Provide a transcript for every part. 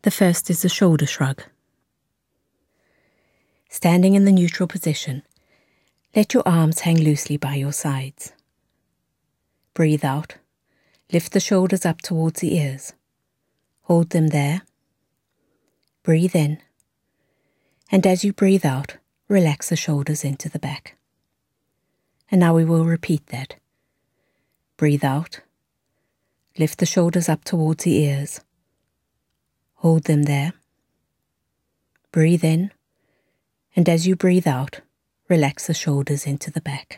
The first is the shoulder shrug. Standing in the neutral position, let your arms hang loosely by your sides. Breathe out. Lift the shoulders up towards the ears. Hold them there. Breathe in. And as you breathe out, relax the shoulders into the back. And now we will repeat that. Breathe out. Lift the shoulders up towards the ears. Hold them there. Breathe in. And as you breathe out, relax the shoulders into the back.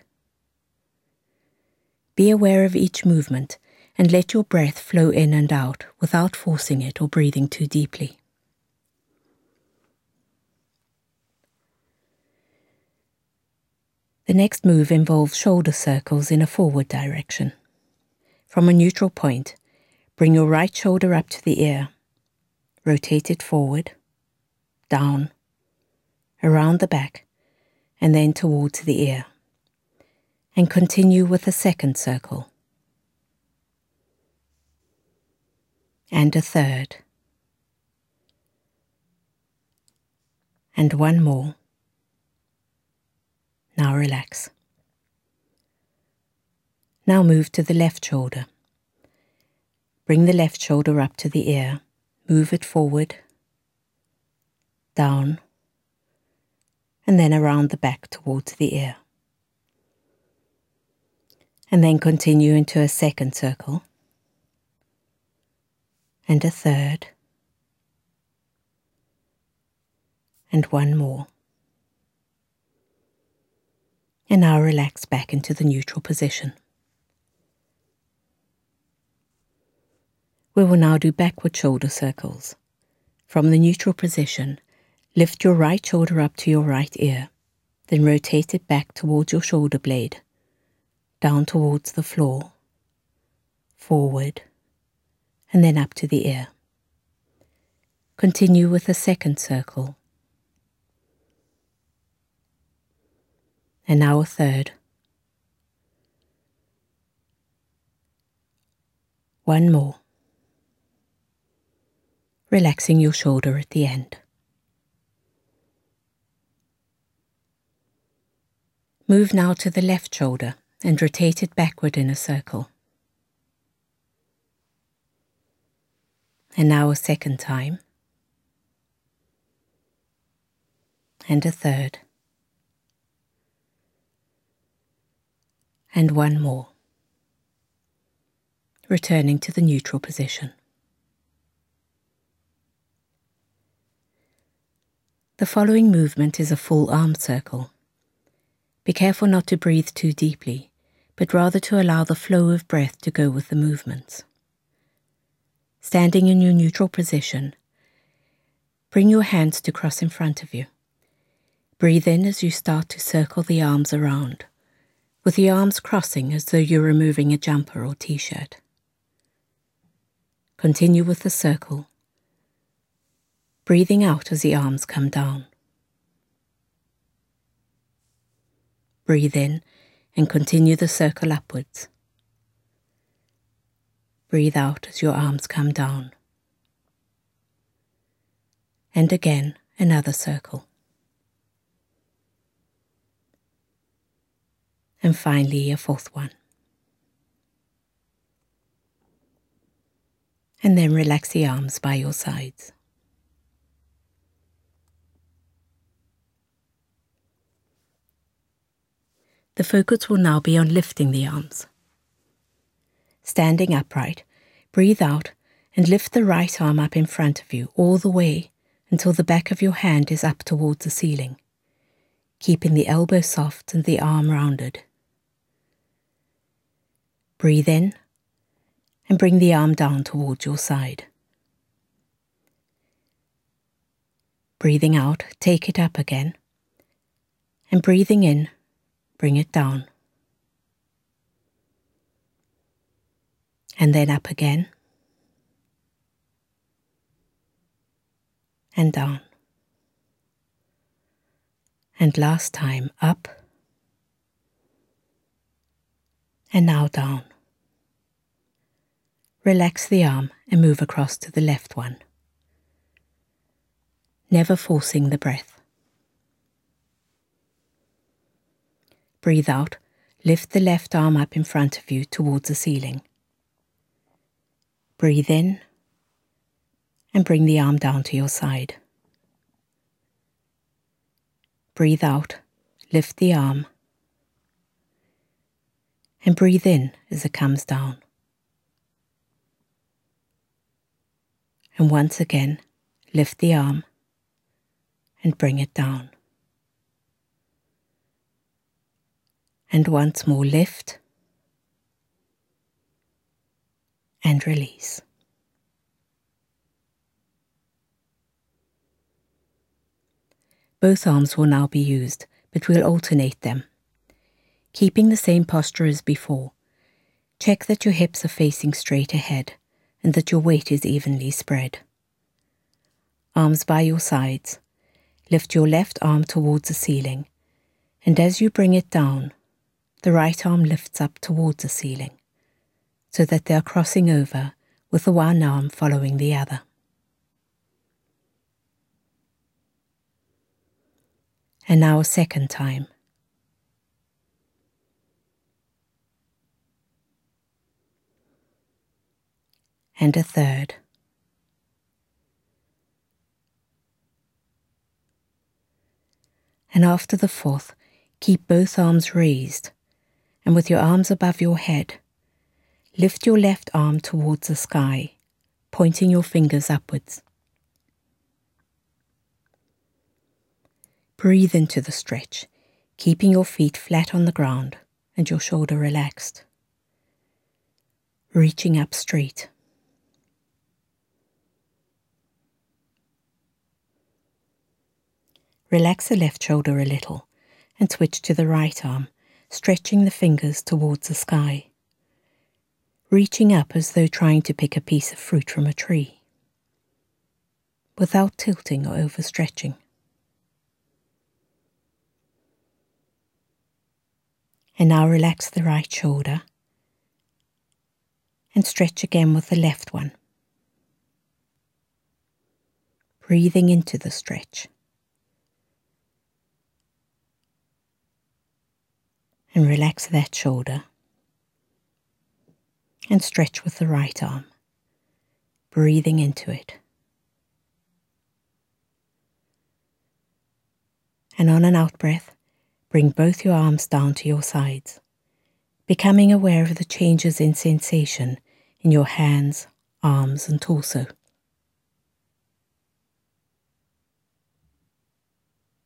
Be aware of each movement and let your breath flow in and out without forcing it or breathing too deeply. The next move involves shoulder circles in a forward direction. From a neutral point, bring your right shoulder up to the ear. Rotate it forward, down, around the back, and then towards the ear. And continue with a second circle. And a third. And one more. Now relax. Now move to the left shoulder. Bring the left shoulder up to the ear. Move it forward, down, and then around the back towards the ear. And then continue into a second circle, and a third, and one more. And now relax back into the neutral position. We will now do backward shoulder circles. From the neutral position, lift your right shoulder up to your right ear, then rotate it back towards your shoulder blade, down towards the floor, forward, and then up to the ear. Continue with a second circle. And now a third. One more. Relaxing your shoulder at the end. Move now to the left shoulder and rotate it backward in a circle. And now a second time. And a third. And one more. Returning to the neutral position. The following movement is a full arm circle. Be careful not to breathe too deeply, but rather to allow the flow of breath to go with the movements. Standing in your neutral position, bring your hands to cross in front of you. Breathe in as you start to circle the arms around, with the arms crossing as though you're removing a jumper or t-shirt. Continue with the circle, breathing out as the arms come down. Breathe in and continue the circle upwards. Breathe out as your arms come down. And again, another circle. And finally, a fourth one. And then relax the arms by your sides. The focus will now be on lifting the arms. Standing upright, breathe out and lift the right arm up in front of you all the way until the back of your hand is up towards the ceiling, keeping the elbow soft and the arm rounded. Breathe in and bring the arm down towards your side. Breathing out, take it up again, and breathing in, bring it down. And then up again. And down. And last time, up. And now down. Relax the arm and move across to the left one. never forcing the breath. Breathe out, lift the left arm up in front of you towards the ceiling. Breathe in and bring the arm down to your side. Breathe out, lift the arm, and breathe in as it comes down. And once again, lift the arm and bring it down. And once more, lift and release. Both arms will now be used, but we'll alternate them. Keeping the same posture as before, check that your hips are facing straight ahead and that your weight is evenly spread. Arms by your sides, lift your left arm towards the ceiling, and as you bring it down, the right arm lifts up towards the ceiling, so that they are crossing over with the one arm following the other. And now a second time. And a third. And after the fourth, keep both arms raised, and with your arms above your head, lift your left arm towards the sky, pointing your fingers upwards. Breathe into the stretch, keeping your feet flat on the ground and your shoulder relaxed. Reaching up straight. Relax the left shoulder a little and switch to the right arm, stretching the fingers towards the sky. Reaching up as though trying to pick a piece of fruit from a tree, without tilting or overstretching. And now relax the right shoulder and stretch again with the left one. Breathing into the stretch. And relax that shoulder and stretch with the right arm, breathing into it. And on an out breath, bring both your arms down to your sides, becoming aware of the changes in sensation in your hands, arms and torso.